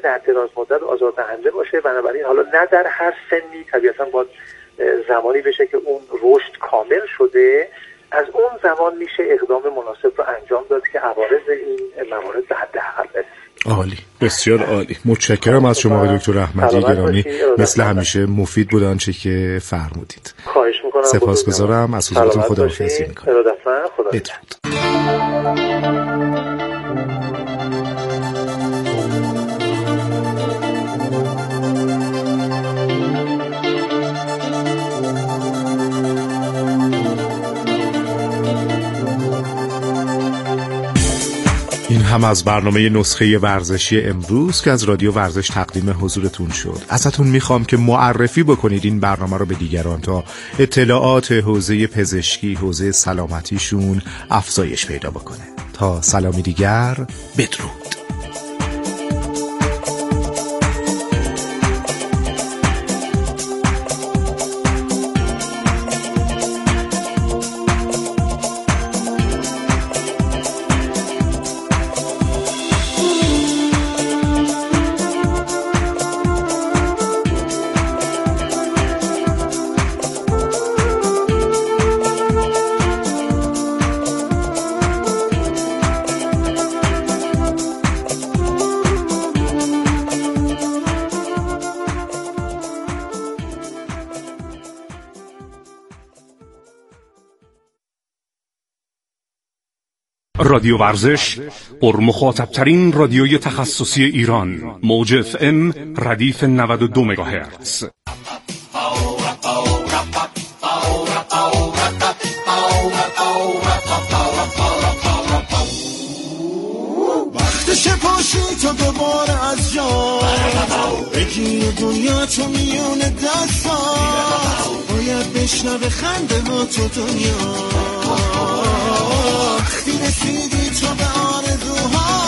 در دراز مدت آزاردهنده باشه. بنابراین حالا نه در هر سنی، طبیعتا باید زمانی بشه که اون رشد کامل شده، از اون زمان میشه اقدام مناسب رو انجام داد که عوارض این موارد به حداقل برسه. عالی، بسیار عالی. متشکرم از شما آقای دکتر احمدی گرامی، مثل همیشه مفید بود آنچه که فرمودید. خواهش میکنم. سپاسگزارم. از حضورتون خداحافظی میکنم. بدرود. این هم از برنامه نسخه ورزشی امروز که از رادیو ورزش تقدیم حضورتون شد. ازتون میخوام که معرفی بکنید این برنامه رو به دیگران تا اطلاعات حوزه پزشکی، حوزه سلامتیشون افزایش پیدا بکنه. تا سلامی دیگر، بدرود. رادیو ورزش، پرمخاطب‌ترین رادیوی تخصصی ایران، موج FM ردیف 92 مگاهرتز. وقتشه پاشی تا دوباره از جا بگی دنیا تو میون دستا، باید بشنوه خنده ها تو دنیا، وقتی رسیدی تو به آرزوها.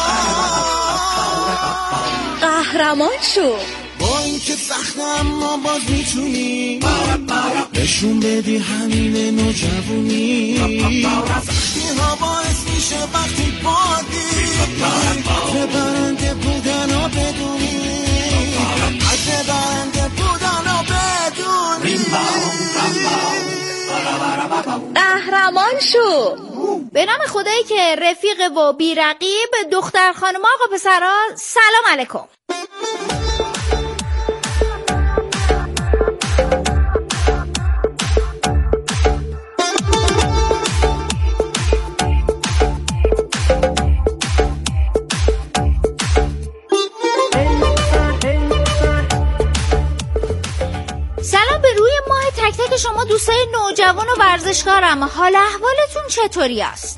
قهرمان شو با این که سخت اما باز میتونی نشون بدی همین نوجوانی، سختی ها باعث میشه وقتی بادی به برنده بودن و بدونی، از برنده بودن و بدونی. قهرمان شو به نام خدایی که رفیق و بی‌رقیب. دختر خانم آقا پسرها سلام علیکم. سلام به روی ماه تک تک شما دوستای نوجوان و ورزشکارم. حال احوالتون چطوری است؟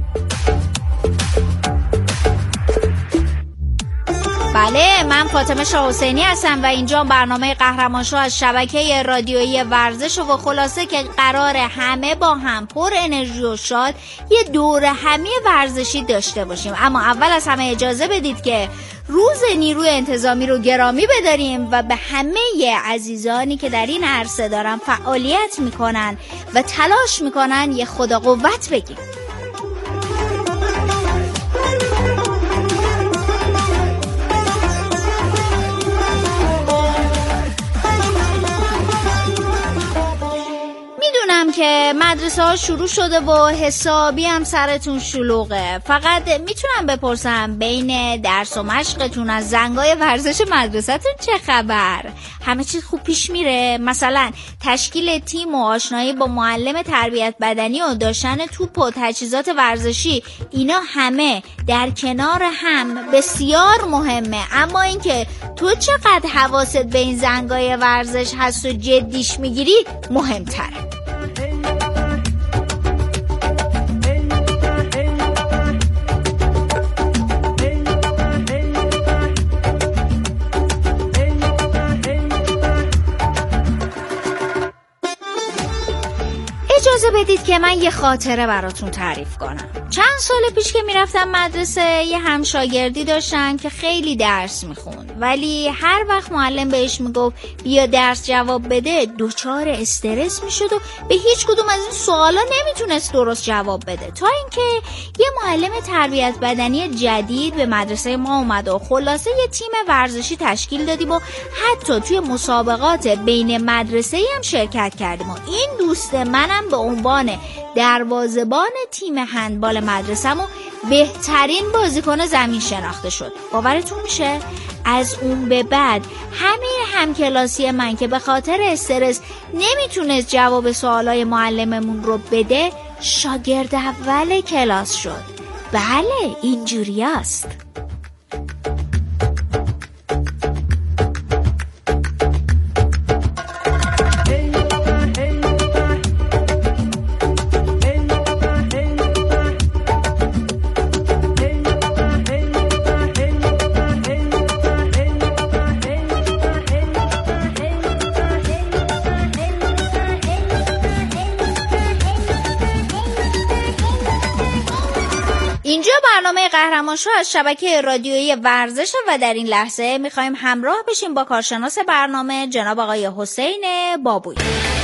بله، من فاطمه شاه حسینی هستم و اینجا برنامه قهرمان شو از شبکه رادیویی ورزش و خلاصه که قرار همه با هم پر انرژی و شاد یه دور همی ورزشی داشته باشیم. اما اول از همه اجازه بدید که روز نیروی انتظامی رو گرامی بداریم و به همه عزیزانی که در این عرصه دارن فعالیت میکنن و تلاش میکنن یه خدا قوت بگیم. میدونم که مدرسه ها شروع شده و حسابی هم سرتون شلوغه. فقط میتونم بپرسم بین درس و مشقتون از زنگای ورزش مدرسه‌تون چه خبر؟ همه چیز خوب پیش میره؟ مثلا تشکیل تیم و آشنایی با معلم تربیت بدنی و داشتن توپ و تجهیزات ورزشی، اینا همه در کنار هم بسیار مهمه. اما اینکه تو چقدر حواست به این زنگای ورزش هست و جدیش میگیری مهمتره. اجازه بدید که من یه خاطره براتون تعریف کنم. چند سال پیش که میرفتم مدرسه یه همشاگردی داشتن که خیلی درس میخوند، ولی هر وقت معلم بهش میگفت بیا درس جواب بده دچار استرس میشد و به هیچ کدوم از این سوالا نمیتونست درست جواب بده. تا اینکه یه معلم تربیت بدنی جدید به مدرسه ما اومد و خلاصه یه تیم ورزشی تشکیل دادیم و حتی توی مسابقات بین مدرسه‌ای هم شرکت کردیم و این دوست منم به عنوان دروازه‌بان تیم هندبال مدرسه‌مو بهترین بازیکن زمین شناخته شد. باورتون میشه؟ از اون به بعد همین همکلاسی من که به خاطر استرس نمیتونست جواب سوالای معلممون رو بده شاگرد اول کلاس شد. بله اینجوری است. اینجا برنامه قهرمان شو از شبکه رادیویی ورزش و در این لحظه میخوایم همراه بشیم با کارشناس برنامه جناب آقای حسین بابویی.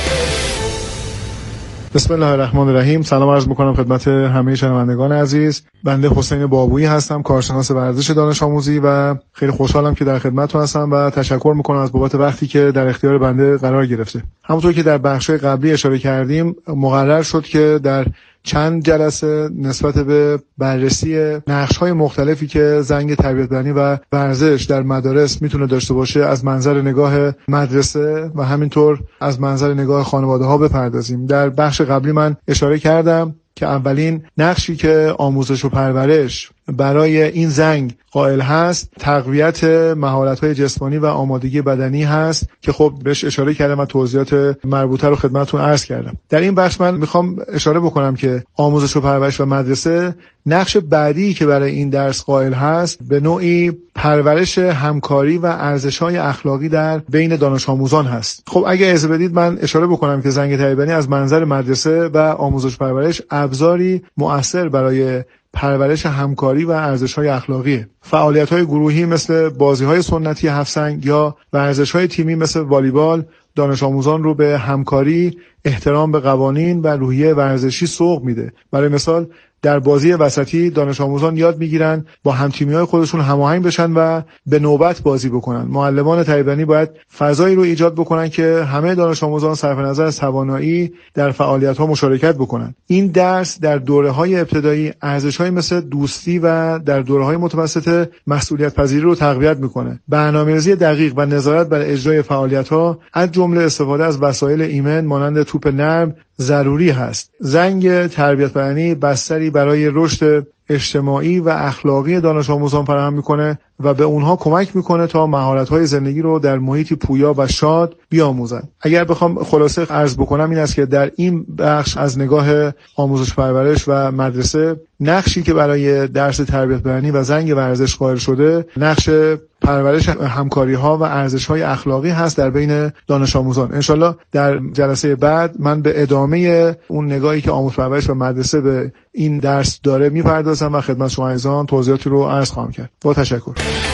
بسم الله الرحمن الرحیم. سلام عرض میکنم خدمت همه شنوندگان عزیز. بنده حسین بابویی هستم، کارشناس ورزش دانش آموزی و خیلی خوشحالم که در خدمتتون هستم و تشکر میکنم از بابت وقتی که در اختیار بنده قرار گرفته. همونطور که در بخش‌های قبلی اشاره کردیم مقرر شد که در چند جلسه نسبت به بررسی نقش‌های مختلفی که زنگ تربیت بدنی و ورزش در مدارس میتونه داشته باشه از منظر نگاه مدرسه و همینطور از منظر نگاه خانواده‌ها بپردازیم. در بخش قبلی من اشاره کردم که اولین نقشی که آموزش و پرورش برای این زنگ قائل هست تقویت مهارت‌های جسمانی و آمادگی بدنی هست که خب بهش اشاره کردم و توضیحات مربوطه رو خدمتتون عرض کردم. در این بخش من میخوام اشاره بکنم که آموزش و پرورش و مدرسه نقش بعدی که برای این درس قائل هست به نوعی پرورش همکاری و ارزش‌های اخلاقی در بین دانش آموزان هست. خب اگه اجازه بدید من اشاره بکنم که زنگ تربیت بدنی از منظر مدرسه و آموزش و پرورش ابزاری مؤثر برای پرورش همکاری و ارزش‌های اخلاقی. فعالیت‌های گروهی مثل بازی‌های سنتی هفت سنگ یا ورزش‌های تیمی مثل والیبال دانش آموزان رو به همکاری، احترام به قوانین و روحیه ورزشی سوق میده. برای مثال در بازی وسطی دانش آموزان یاد میگیرن با هم‌تیمی‌های خودشون هماهنگ بشن و به نوبت بازی بکنن. معلمان تربیت بدنی باید فضایی رو ایجاد بکنن که همه دانش آموزان صرف نظر از توانایی در فعالیت‌ها مشارکت بکنن. این درس در دوره‌های ابتدایی ارزش‌هایی مثل دوستی و در دوره‌های متوسطه مسئولیت پذیری رو تقویت میکنه. برنامه‌ریزی دقیق و نظارت بر اجرای فعالیت‌ها از جمله استفاده از وسایل ایمن مانند توپ نرم ضروری هست. زنگ تربیت بدنی بستری برای رشد اجتماعی و اخلاقی دانش آموزان فراهم میکنه و به اونها کمک میکنه تا مهارت‌های زندگی رو در محیطی پویا و شاد بیاموزند. اگر بخوام خلاصه عرض بکنم این است که در این بخش از نگاه آموزش پرورش و مدرسه نقشی که برای درس تربیت بدنی و زنگ ورزش قائل شده نقش پرورش همکاری‌ها و ارزش‌های اخلاقی هست در بین دانش آموزان. انشالله در جلسه بعد من به ادامه اون نگاهی که آموزش پرورش و مدرسه به این درس داره میپردازم و خدمت شما عزیزان توضیحاتی رو عرض خواهم کرد. با تشکر.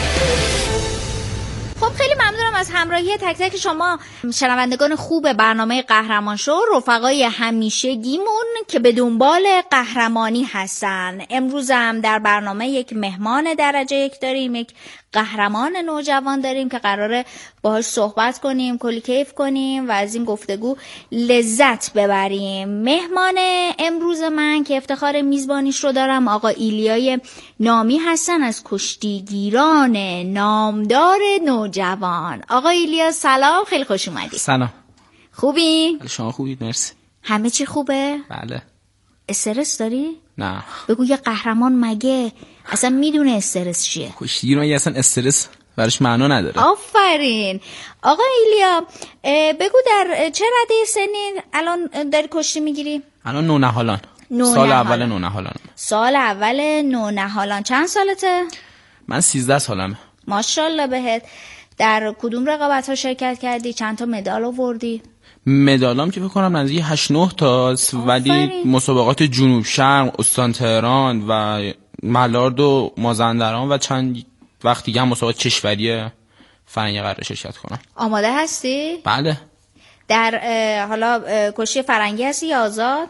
از همراهی تک تک شما شنوندگان خوب برنامه قهرمان شو، رفقای همیشگیمون که به دنبال قهرمانی هستن. امروز هم در برنامه یک مهمان درجه یک داریم، یک قهرمان نوجوان داریم که قراره باهاش صحبت کنیم، کلی کیف کنیم و از این گفتگو لذت ببریم. مهمان امروز من که افتخار میزبانیش رو دارم آقا ایلیای نامی هستن از کشتیگیران نامدار نوجوان. آقا ایلیا سلام، خیلی خوش اومدید. سلام. خوبی؟ شما خوبید؟ مرسی. همه چی خوبه؟ بله. استرس داری؟ نه. بگو یه قهرمان مگه اصلا میدونه استرس چیه؟ کشتیگیر مگه اصلا استرس براش معنا نداره؟ آفرین. آقا ایلیا بگو در چه رده سنی الان داری کشتی میگیری؟ الان نونهالان. سال اول نونهالان. سال اول نونهالان. چند سالته؟ من 13 سالمه. ماشاءالله بهت. در کدوم رقابت‌ها شرکت کردی؟ چند تا مدال آوردی؟ مدالام که فکر کنم نزدیک 8-9 تاست، ولی مسابقات جنوب شرق، استان تهران و ملارد و مازندران و چند وقت دیگه هم مسابقات کشوری فرنگی قرار شرکت کنم. آماده هستی؟ بله. در حالا کشتی فرنگی هستی یا آزاد؟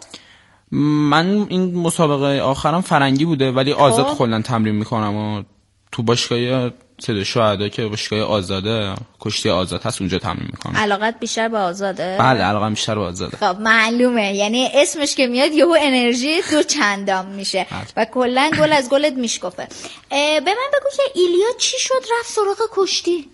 من این مسابقه آخرم فرنگی بوده، ولی آزاد کلا تمرین میکنم و تو باشگاه صدای شهدا که باشگاه آزاده، کشتی آزاد هست، اونجا تمرین میکنم. علاقت بیشتر به آزاده؟ بله علاقم بیشتر به آزاده. خب معلومه، یعنی اسمش که میاد یهو انرژی دو چندان میشه و کلا گل از گلت میشکفه. به من بگو که ایلیا چی شد رفت سراغ کشتی؟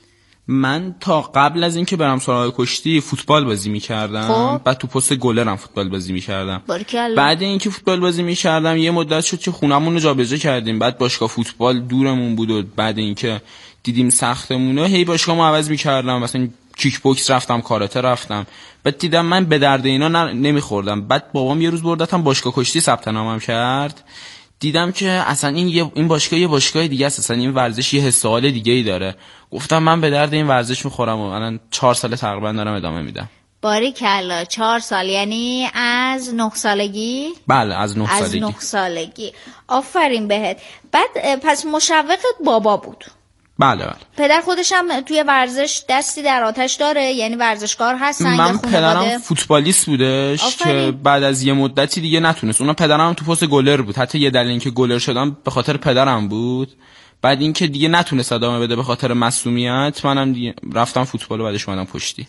من تا قبل از اینکه برم سراغ کشتی فوتبال بازی می‌کردم. بعد تو پست گلرم فوتبال بازی می‌کردم. بعد اینکه فوتبال بازی می‌کردم یه مدت شد که خونمون رو جابجا کردیم. بعد باشگاه فوتبال دورمون بود و بعد اینکه دیدیم سختمونه هی باشگاهمو عوض می‌کردم. مثلا کیک بوکس رفتم، کاراته رفتم. بعد دیدم من به درد اینا نمی‌خوردم. بعد بابام یه روز بردتم باشگاه کشتی ثبت نامم کرد. دیدم که اصلا این باشگاه یه باشگاه دیگه است، اصلا این ورزش یه حس و حال دیگه‌ای داره. گفتم من به درد این ورزش میخورم و الان 4 سال تقریبا دارم ادامه میدم. باریکلا 4 سال، یعنی از 9 سالگی؟ بله از 9 سالگی. از 9 سالگی. آفرین بهت. بعد پس مشوقت بابا بود؟ بله بله. پدر خودش هم توی ورزش دستی در آتش داره، یعنی ورزشکار هستن؟ من پدرم فوتبالیست بودش که بعد از یه مدتی دیگه نتونست. اونا پدرم تو پست گلر بود، حتی یه دلیل اینکه گلر شدم به خاطر پدرم بود. بعد اینکه دیگه نتونست ادامه بده به خاطر معصومیت، منم دیگه رفتم فوتبال و بعدش اومدم پشتی.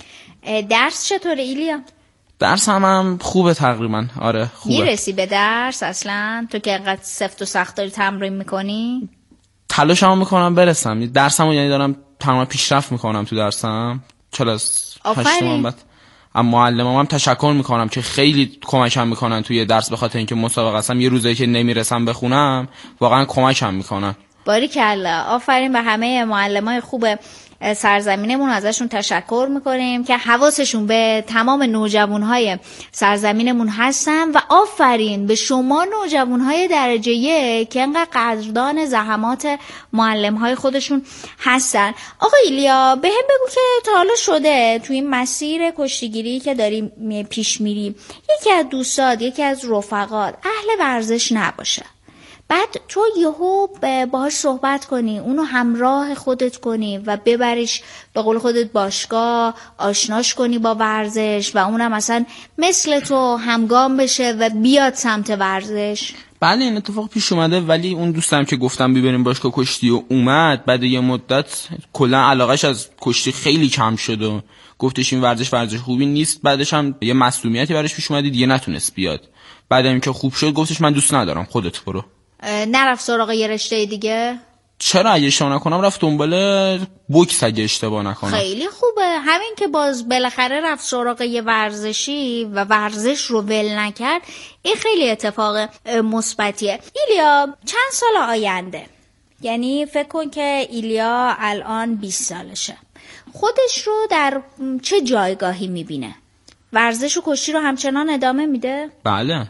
درس چطوره ایلیا؟ درس هم خوبه تقریبا. آره خوبه. میرسی به درس اصلا تو که انقدر سفت و سخت داری تمرین میکنی؟ تلاشمو میکنم برسم. درسمو یعنی دارم تمام پیشرفت میکنم تو درسم. کلاس 8م بعد اما معلمام هم تشکر میکنم که خیلی کمکم میکنن توی درس، به خاطر اینکه مسابقه هستم یه روزایی که نمیرسم بخونم واقعا کمکم میکنن. باریکلا، آفرین به همه معلمای خوب سرزمینمون، ازشون تشکر میکنیم که حواسشون به تمام نوجوانهای سرزمینمون هستن و آفرین به شما نوجوانهای درجه 1 که انقدر قدردان زحمات معلمهای خودشون هستن. آقا ایلیا به هم بگو که تا حالا شده توی این مسیر کشتیگیری که داری پیش میری یکی از دوستات، یکی از رفقات اهل ورزش نباشه، بعد تو یهو باهاش صحبت کنی، اونو همراه خودت کنی و ببریش به قول خودت باشگاه، آشناش کنی با ورزش و اونم مثلا مثل تو همگام بشه و بیاد سمت ورزش؟ بله این اتفاق پیش اومده، ولی اون دوستم که گفتم ببریم باشگاه کشتی و اومد، بعد یه مدت کلا علاقش از کشتی خیلی کم شد و گفتش این ورزش خوبی نیست. بعدش هم یه مسئولیتی براش پیش اومد دیگه نتونست بیاد. بعدم که خوب شد گفتش من دوست ندارم، خودت برو. نرفت سراغ یه رشته دیگه؟ چرا اگه اشتباه نکنم رفت دنبال بوکس اگه اشتباه نکنم. خیلی خوبه، همین که باز بالاخره رفت سراغ یه ورزشی و ورزش رو ول نکرد، این خیلی اتفاق مثبتیه. ایلیا چند سال آینده، یعنی فکر کن که ایلیا الان 20 سالشه، خودش رو در چه جایگاهی میبینه؟ ورزش و کشتی رو همچنان ادامه میده؟ بله 100%.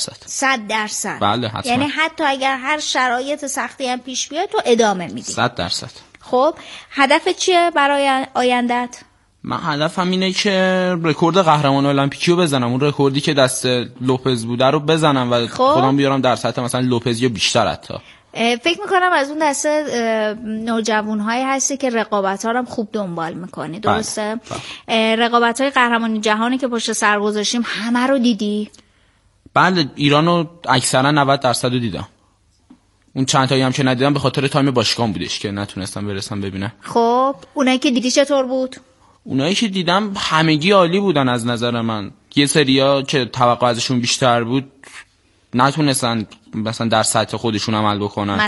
100%. بله حتما. یعنی حتی اگر هر شرایط سختی هم پیش بیاد تو ادامه میدی؟ 100%. خب هدف چیه برای آیندت؟ من هدفم اینه که رکورد قهرمان المپیکی رو بزنم، اون رکوردی که دست لوپز بوده رو بزنم و خودم بیارم در سطح مثلا لوپز یا بیشتر حتی. فکر میکنم از اون دسته نوجوان‌هایی هستی که رقابت‌ها رو خوب دنبال میکنی، درسته؟ رقابت‌های قهرمانی جهانی که پشت سر گذاشتیم همه رو دیدی؟ بله ایرانو اکثرا 90% رو دیدم. اون چند تایی هم که ندیدم به خاطر تایم باشگاه بودش که نتونستم برسم ببینم. خب اونایی که دیدی چطور بود؟ اونایی که دیدم همگی عالی بودن از نظر من. یه سریا که توقع ازشون بیشتر بود نتونستن مثلا در سطح خودشون عمل بکنن.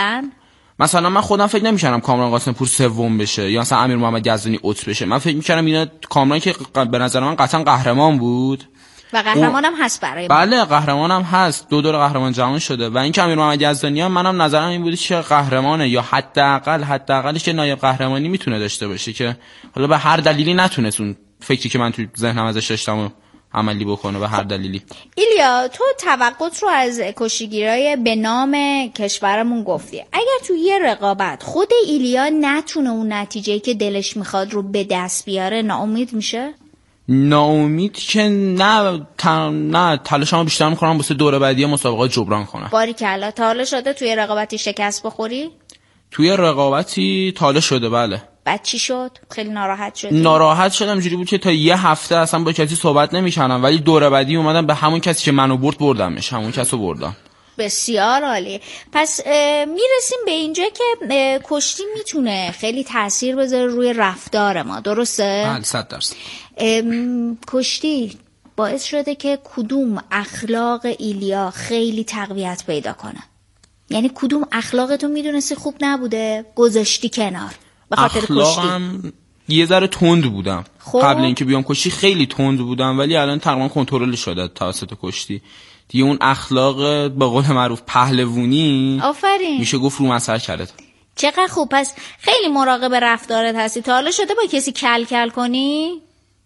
مثلا من خودم فکر نمی‌کردم کامران قاسم‌پور سوم بشه یا مثلا امیر محمد یزدانی اوت بشه. من فکر می‌کردم اینا کامران که به نظر من قطعا قهرمان بود و قهرمانم هست برای من. بله قهرمانم هست، 2 دور قهرمان جهان شده و این که امیر محمد یزدانی هم منم نظرم این بود که قهرمانه یا حداقلش که نایب قهرمانی میتونه داشته باشه که حالا به هر دلیلی نتونست اون فکری که من تو ذهنم ازش داشتم عملی بکنه به هر دلیلی. ایلیا تو توقعت رو از کشتیگیرای به نام کشورمون گفتی. اگر تو یه رقابت خود ایلیا نتونه اون نتیجه‌ای که دلش میخواد رو به دست بیاره ناامید میشه؟ ناامید که نه تلاشمو بیشتر میکنم واسه دوره بعدی مسابقات جبران کنم. باریکلا. تا حالا شده توی رقابتی شکست بخوری؟ توی رقابتی تا حالا شده، بله. بعد چی شد؟ خیلی ناراحت شدی؟ ناراحت شدم، اینجوری بود که تا یه هفته اصلا با کسی صحبت نمی‌کردم، ولی دوره بعدی اومدم به همون کسی که منو برد بردمش، همون کسو بردم. بسیار عالی. پس میرسیم به اینجا که کشتی میتونه خیلی تأثیر بذاره روی رفتار ما، درسته؟ بله 100%. کشتی باعث شده که کدوم اخلاق ایلیا خیلی تقویت پیدا کنه؟ یعنی کدوم اخلاقتو میدونستی خوب نبوده گذاشتی کنار به خاطر کشتی؟ اخلاقم یه ذره تند بودم. خب. قبل اینکه بیام کشتی خیلی تند بودم، ولی الان تقریبا کنترل شده توسط کشتی دیگه. اون اخلاق به قول معروف پهلوونی، آفرین، میشه گفت رو مسر کرده. چقدر خوب. پس خیلی مراقب رفتارت هستی. تا حالا شده با کسی کل کنی؟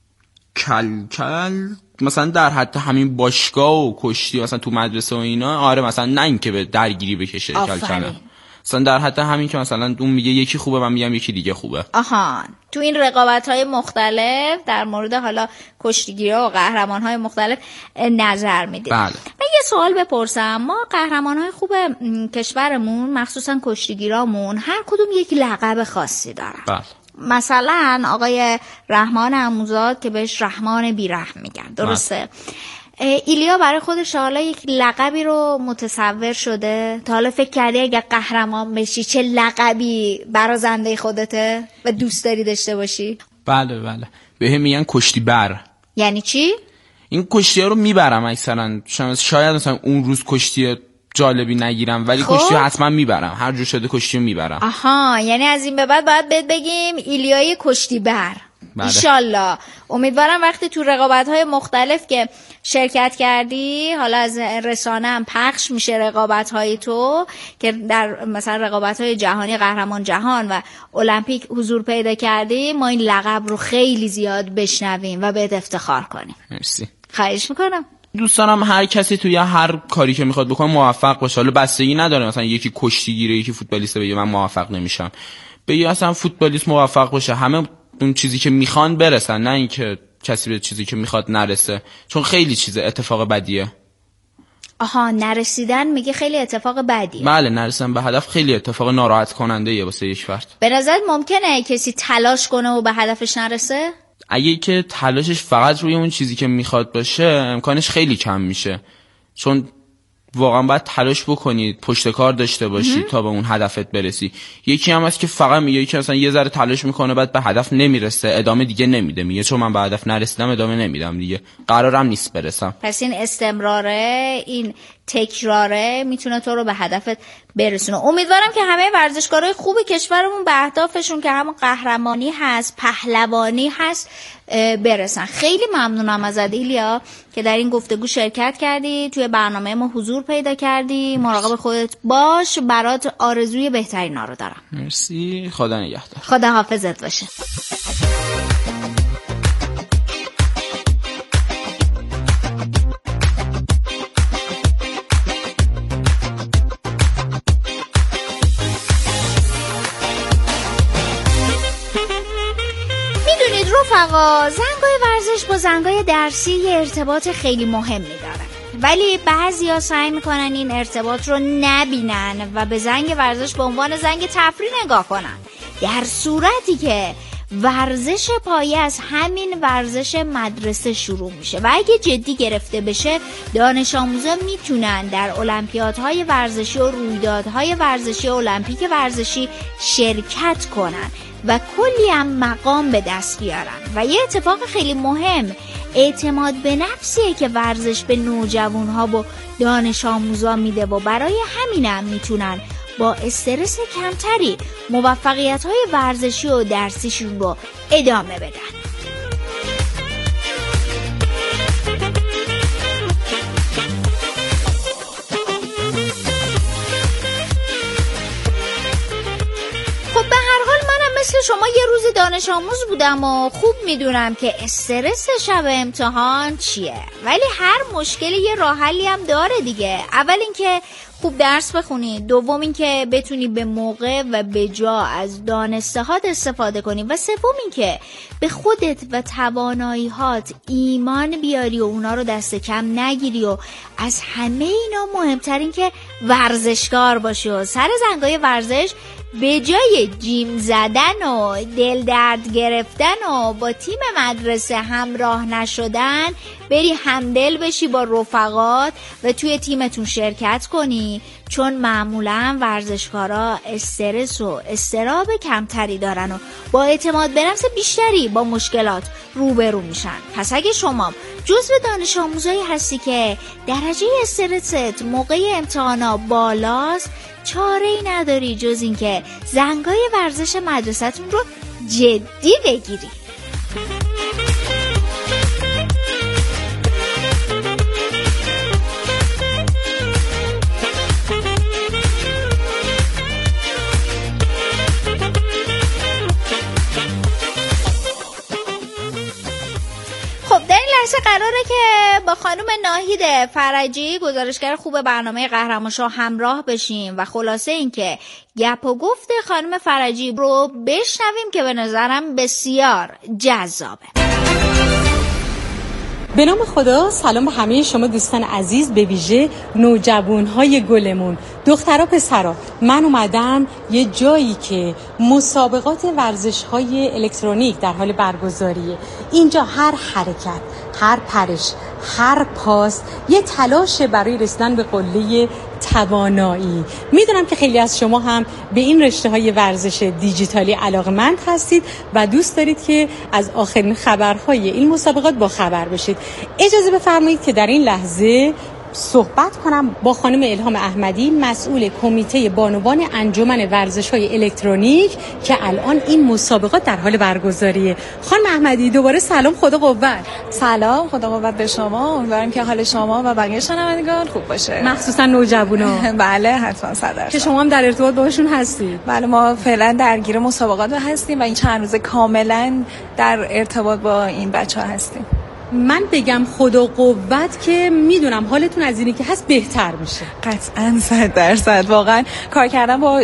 کل مثلا در حتی همین باشگاه و کشتی مثلا تو مدرسه و اینا، آره مثلا نه اینکه به درگیری بکشه کل مثلا در حتی همین که مثلا اون میگه یکی خوبه من میگم یکی دیگه خوبه. آها. تو این رقابت‌های مختلف در مورد حالا کشتیگیرا و قهرمان‌های مختلف نظر میدید. بله. من یه سوال بپرسم. ما قهرمان‌های خوب کشورمون مخصوصا کشتیگیرامون هر کدوم یک لقب خاصی دارن. بله. مثلا آقای رحمان عموزاد که بهش رحمان بیرحم میگن، درسته؟ ایلیا برای خودش حالا یک لقبی رو متصور شده؟ تا حالا فکر کردی اگه قهرمان بشی چه لقبی برازنده خودته و دوست داری داشته باشی؟ بله بهم میگن کشتی بر. یعنی چی؟ این کشتی ها رو میبرم اکثرا، شاید مثلا اون روز کشتی جالبی نگیرم ولی کشتی حتما میبرم، هر جور شده کشتی رو میبرم. آها، یعنی از این به بعد باید بهت بگیم ایلیای کشتی بر. انشالله. امیدوارم وقتی تو رقابت‌های مختلف که شرکت کردی، حالا از رسانه هم پخش میشه رقابت‌های تو که در مثلا رقابت‌های جهانی قهرمان جهان و المپیک حضور پیدا کردی، ما این لقب رو خیلی زیاد بشنویم و بهت افتخار کنیم. مرسی. خواهش میکنم. دوست دارم هر کسی توی هر کاری که میخواد بکنه موفق باشه. حالا بستگی نداره مثلا یکی کشتیگیره یکی فوتبالیسته بگه من موفق نمیشم، بگه اصلا فوتبالیست موفق باشه، همه اون چیزی که میخوان برسن، نه اینکه کسی به چیزی که میخواد نرسه، چون خیلی چیزه اتفاق بدیه. آها، نرسیدن میگه خیلی اتفاق بدیه. بله، نرسیدن به هدف خیلی اتفاق ناراحت کننده یه واسه یک فرد. به نظرت ممکنه کسی تلاش کنه و به هدفش نرسه؟ اگه که تلاشش فقط روی اون چیزی که میخواد باشه امکانش خیلی کم میشه، چون واقعا باید تلاش بکنید، پشت کار داشته باشی تا به اون هدفت برسی. یکی هم هست که فقط میگه که مثلا یه ذره تلاش میکنه بعد به هدف نمیرسه، ادامه دیگه نمیده، میگه چون من به هدف نرسیدم ادامه نمیدم دیگه، قرارم نیست برسم. پس این استمراره، این تکراره میتونه تو رو به هدفت برسونه. امیدوارم که همه ورزشکارای خوب کشورمون به اهدافشون که همون قهرمانی هست، پهلوانی هست برسن. خیلی ممنونم ازت ایلیا که در این گفتگو شرکت کردی، توی برنامه ما حضور پیدا کردی. مراقب خودت باش، برات آرزوی بهترینا رو دارم. مرسی، خدا نگهدار. خدا حافظت باشه. رفقا، زنگای ورزش با زنگای درسی یه ارتباط خیلی مهمی دارن، ولی بعضیا سعی میکنن این ارتباط رو نبینن و به زنگ ورزش به عنوان زنگ تفریح نگاه کنن، در صورتی که ورزش پایه از همین ورزش مدرسه شروع میشه و اگه جدی گرفته بشه دانش آموزا میتونن در المپیادهای ورزشی و رویدادهای ورزشی و المپیک ورزشی شرکت کنن و کلی هم مقام به دست بیارن. و یه اتفاق خیلی مهم، اعتماد به نفسیه که ورزش به نوجوانها و دانش آموزا میده و برای همینم میتونن با استرس کمتری موفقیت‌های ورزشی و درسیشون رو ادامه بدن. خب به هر حال منم مثل مثل شما یه روز دانش آموز بودم و خوب میدونم که استرس شب امتحان چیه، ولی هر مشکلی یه راه حلی هم داره دیگه. اول اینکه خوب درس بخونی، دوم اینکه بتونی به موقع و به جا از دانستهات استفاده کنی، و سوم اینکه به خودت و توانایی‌هات ایمان بیاری و اونا رو دست کم نگیری، و از همه اینا مهمترین که ورزشکار باشی و سر زنگای ورزش به جای جیم زدن و دل درد گرفتن و با تیم مدرسه همراه نشدن بری همدل بشی با رفقات و توی تیمتون شرکت کنی، چون معمولا ورزشکارا استرس و اضطراب کمتری دارن و با اعتماد به نفس بیشتری با مشکلات روبرو میشن. پس اگه شما جزو دانش آموزایی هستی که درجه استرست موقع امتحانا بالاست، چاره‌ای نداری جز این که زنگای ورزش مدرسه‌تون رو جدی بگیری. قراره که با خانم ناهید فرجی گزارشگر خوب برنامه قهرمان شاه همراه بشیم و خلاصه این که گپ و گفت خانم فرجی رو بشنویم که به نظرم بسیار جذابه. به نام خدا، سلام به همه شما دوستان عزیز، به ویژه نوجوان‌های گلمون، دخترها پسرها. من اومدم یه جایی که مسابقات ورزش‌های الکترونیک در حال برگزاریه. اینجا هر حرکت، هر پرش، هر پاس یه تلاشه برای رسیدن به قله توانایی. میدونم که خیلی از شما هم به این رشته‌های ورزش دیجیتالی علاقه‌مند هستید و دوست دارید که از آخرین خبرهای این مسابقات با خبر بشید. اجازه بفرمایید که در این لحظه صحبت کنم با خانم الهام احمدی، مسئول کمیته بانوان انجمن ورزش‌های الکترونیک که الان این مسابقات در حال برگزاریه. خانم احمدی دوباره سلام، خدا قوت. سلام، خدا قوت به شما. امیدوارم که حال شما و بقیه شنوندگان خوب باشه، مخصوصا نوجوانا. بله حتما 100%. که شما هم در ارتباط باهاشون هستید. بله، ما فعلا درگیر مسابقات هستیم و این چند روز کاملا در ارتباط با این بچه‌ها هستیم. من بگم خدا قوت که میدونم حالتون از اینی که هست بهتر میشه. قطعاً 100%. واقعا کار کردن با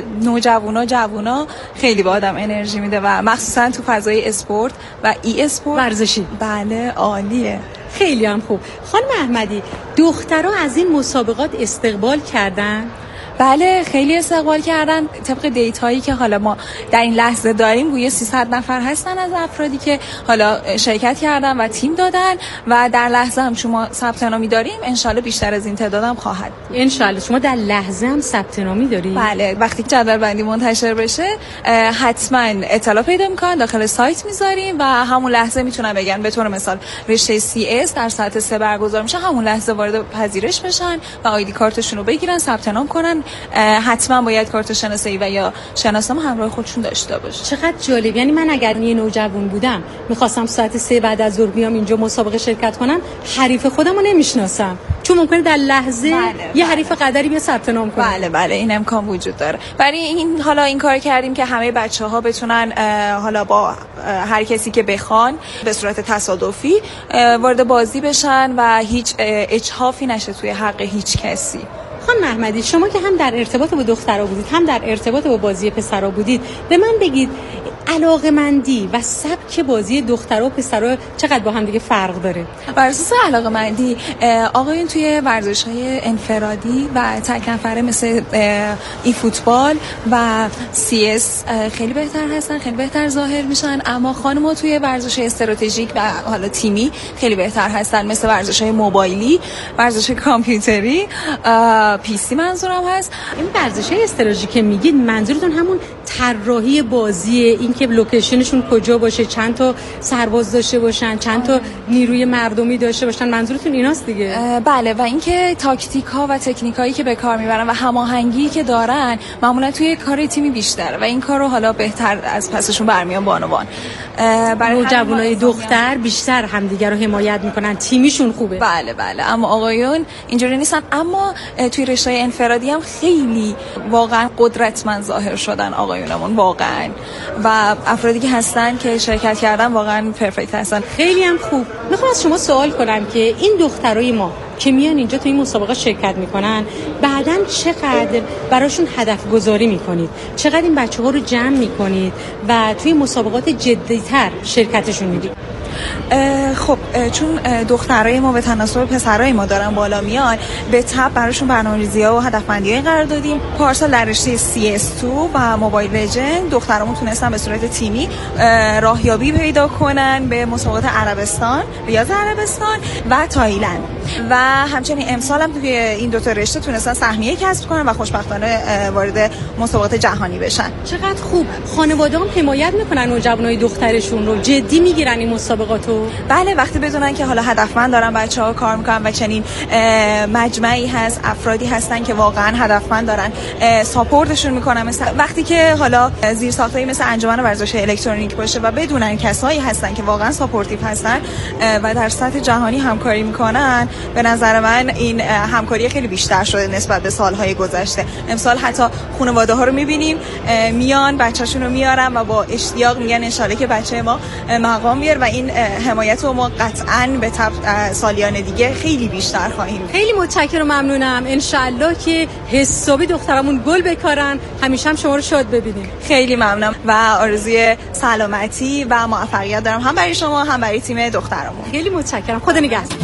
جوونا خیلی با آدم انرژی میده و مخصوصا تو فضای اسپورت و ای اسپورت ورزشی. بله عالیه، خیلی هم خوب. خانم احمدی، دخترها از این مسابقات استقبال کردن؟ بله خیلی استقبال کردن. طبق دیتایی که حالا ما در این لحظه داریم گویا 300 نفر هستن از افرادی که حالا شرکت کردن و تیم دادن و در لحظه هم شما ثبت نامی داریم. انشالله بیشتر از این تعداد هم خواهد. انشالله. شما در لحظه هم ثبت نامی دارید؟ بله، وقتی جدول بندی منتشر بشه حتما اطلاع پیدا میکنن، داخل سایت میذاریم و همون لحظه میتونن بگن به طور مثال رشته CS در ساعت 3 برگزار میشه، همون لحظه وارد پذیرش بشن و آیدی کارتشون رو بگیرن، ثبت نام کنن. حتما باید کارت شناسایی و یا شناسنامه همراه خودشون داشته باشه. چقدر جالب. یعنی من اگر یه نوجوان بودم میخواستم ساعت 3 بعد از ظهر بیام اینجا مسابقه شرکت کنم، حریف خودم رو نمیشناسم، چون ممکنه در لحظه یه حریف قدری بیا ثبت نام کنه. بله این امکان وجود داره. برای این حالا این کار کردیم که همه بچه‌ها بتونن حالا با هر کسی که بخوان به صورت تصادفی وارد بازی بشن و هیچ اجحافی نشه توی حق هیچ کسی. خانم احمدی، شما که هم در ارتباط با دخترها بودید هم در ارتباط با بازی پسرها بودید، به من بگید علاقه‌مندی و سبک بازی دخترها و پسرها چقدر با هم دیگه فرق داره؟ بر اساس علاقه‌مندی آقایون توی ورزش‌های انفرادی و تک نفره مثل ای فوتبال و CS خیلی بهتر هستن، خیلی بهتر ظاهر میشن، اما خانم‌ها توی ورزش استراتژیک و حالا تیمی خیلی بهتر هستن، مثل ورزش‌های موبایلی، ورزش کامپیوتری، PC منظورم هست. این ورزش‌های استراتژیک که میگید منظورتون همون طراحی بازیه، این که لوکیشنشون کجا باشه، چند تا سرباز داشته باشن، چند تا نیروی مردمی داشته باشن، منظورتون ایناست دیگه؟ بله، و اینکه تاکتیک‌ها و تکنیکایی که به کار میبرن و هماهنگی که دارن معمولا توی کار تیمی بیشتره و این کارو حالا بهتر از پسشون برمیان بانوان. برای نوجوانای دختر بیشتر همدیگه رو حمایت میکنن، تیمیشون خوبه. بله، اما آقایون اینجوری نیستن. اما توی رشته انفرادی هم خیلی واقعا قدرتمند ظاهر شدن آقایون. آقایونمون واقعا، و افرادی که هستن که شرکت کردن واقعا پرفکت هستن. خیلی هم خوب. میخوام از شما سوال کنم که این دخترای ما که میان اینجا تو این مسابقه شرکت میکنن، بعدن چقدر براشون هدف گذاری میکنید؟ چقدر این بچه‌ها رو جمع میکنید و توی مسابقات جدی‌تر شرکتشون میدید؟ خب چون دخترای ما به تناسب پسرای ما دارن بالا میان، به تبع براشون برنامه‌ریزی‌ها و هدفمندی‌ها قرار دادیم. پارسال در رشته CS2 و موبایل لژند دخترامون تونستن به صورت تیمی راهیابی پیدا کنن به مسابقات عربستان، ریاض عربستان و تایلند، و همچنین امسال هم توی این دو تا رشته تونستن سهمیه کسب کنن و خوشبختانه وارد مسابقات جهانی بشن. چقدر خوب. خانواده‌ها حمایت میکنن نوجوانای دخترشون رو، جدی میگیرن این مسابقاتو؟ بله، وقتی بدونن که حالا هدفمند دارن بچه‌ها کار میکنن و چنین مجمعی هست، افرادی هستن که واقعا هدفمند دارن، ساپورتشون میکنن. مثلا وقتی که حالا زیرساختایی مثل انجمن ورزش الکترونیک باشه و بدونن کسایی هستن که واقعا ساپورتیو هستن و در سطح جهانی همکاری میکنن، به نظر من این همکاری خیلی بیشتر شده نسبت به سالهای گذشته. امسال حتی خانواده ها رو میبینیم میان بچه‌شون رو میارن و با اشتیاق میگن انشالله که بچه ما مقام بیاره، و این حمایت رو ما قطعاً به سالیان دیگه خیلی بیشتر خواهیم. خیلی متشکرم و ممنونم. انشالله که حسابی دخترمون گل بکارن، همیشه هم شما رو شاد ببینیم. خیلی ممنونم و آرزوی سلامتی و موفقیت دارم هم برای شما هم برای تیم دخترمون. خیلی متشکرم. خدا نگهدار.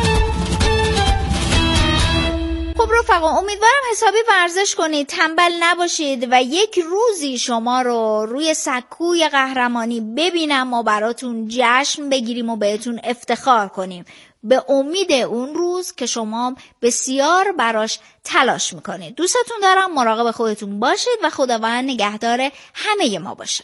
خب رفقا، امیدوارم حسابی ورزش کنید، تنبل نباشید و یک روزی شما رو روی سکوی قهرمانی ببینم و براتون جشن بگیریم و بهتون افتخار کنیم، به امید اون روز که شما بسیار براش تلاش میکنید. دوستتون دارم، مراقب خودتون باشید و خداوند نگهدار همه ما باشه.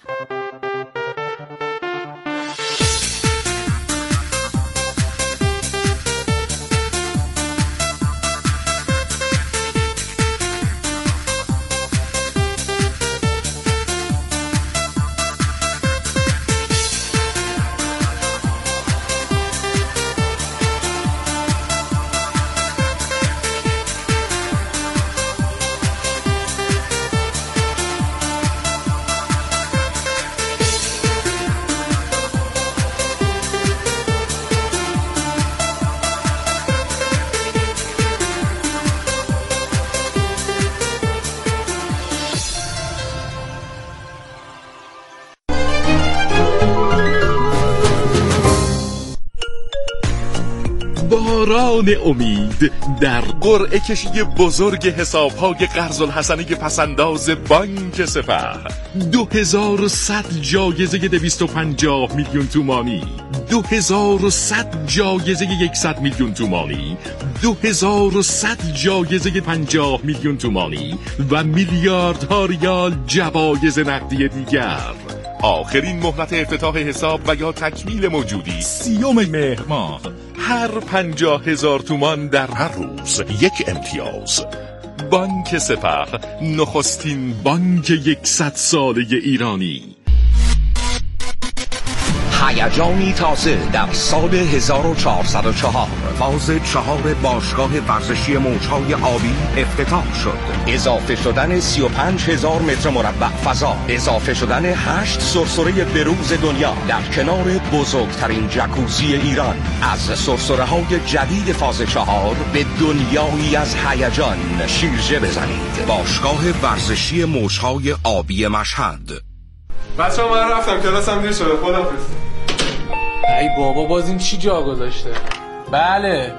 باران امید در قرعه کشی بزرگ حساب‌های قرض الحسنه پسنداز بانک سپه. 2100 جایزه 250 میلیون تومانی، 2100 جایزه 100 میلیون تومانی، 2100 جایزه 50 میلیون تومانی و میلیاردها ریال جوایز نقدی دیگر. آخرین مهلت افتتاح حساب و یا تکمیل موجودی 30 مهر ماه. هر 50,000 تومان در هر روز یک امتیاز. بانک سپه، نخستین بانک 100 ساله ایرانی. هیجانی تازه در سال 1404 فاز 4 باشگاه ورزشی موجهای آبی افتتاح شد. اضافه شدن 35,000 متر مربع فضا، اضافه شدن 8 سرسره بروز دنیا در کنار بزرگترین جکوزی ایران. از سرسره‌های جدید فاز 4 به دنیایی از هیجان شیرجه بزنید. باشگاه ورزشی موجهای آبی مشهد. بچه‌ها من رفتم، کلاسم دیر شده، خداحافظ. ای بابا باز این چی جا گذاشته؟ بله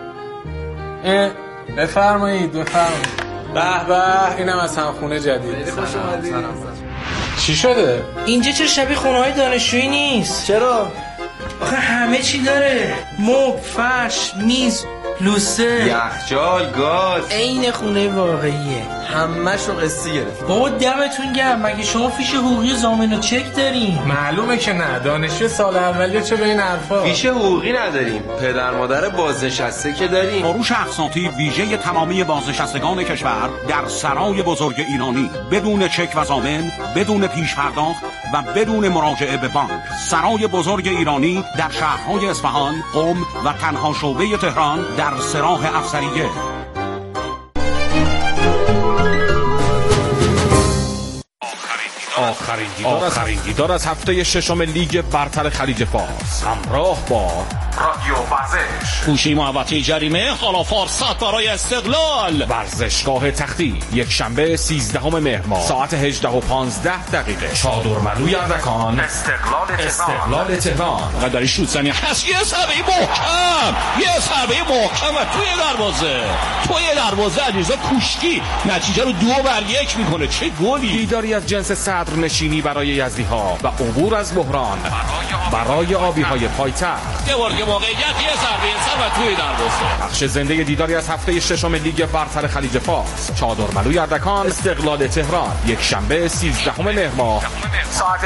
بفرمایید. به به، اینم از همخونه جدید. خوش اومدید. چی شده؟ اینجا چه شبیه خونه‌های دانشجویی نیست؟ چرا؟ آخه همه چی داره، مبل، فرش، میز، لوسه، یخچال، گاز. عین خونه واقعیه. همه‌شو قسطی گرفت. بابا دمتون گرم، مگه شما فیش حقوقی ضامن و چک دارین؟ معلومه که نه، دانشجو سال اولیه چه به این حرفا. فیش حقوقی نداریم، پدر مادر بازنشسته که داریم. فروش اقساطی ویژه تمامی بازنشستگان کشور در سرای بزرگ ایرانی، بدون چک و ضامن، بدون پیش پرداخت و بدون مراجعه به بانک. سرای بزرگ ایرانی در شهرهای اصفهان، قم و تنها شعبه تهران در سراح افسریه. آخرین دیدار از هفته ششم لیگ برتر خلیج فارس همراه با رادیو ورزش. گوشی محوطه جریمه حالا فرصت برای استقلال. ورزشگاه تختی یک شنبه 13 مهر ماه ساعت 18:15 چادرملوی اردکان استقلال تهران. قدری شوتزنی هست، یه ضربه محکم توی دروازه علیرضا کوشکی نتیجه رو 2-1 میکنه. چه گلی! دیداری از جنس صدر نشینی برای یزدی ها و عبور از بحران برای آبی های پایتخت. یه موقعیت، یه ضربه و توی دروازه. بخش زنده دیداری از هفته ششم لیگ برتر خلیج فارس چادرملوی اردکان استقلال تهران یک شنبه 13 مهر ماه ساعت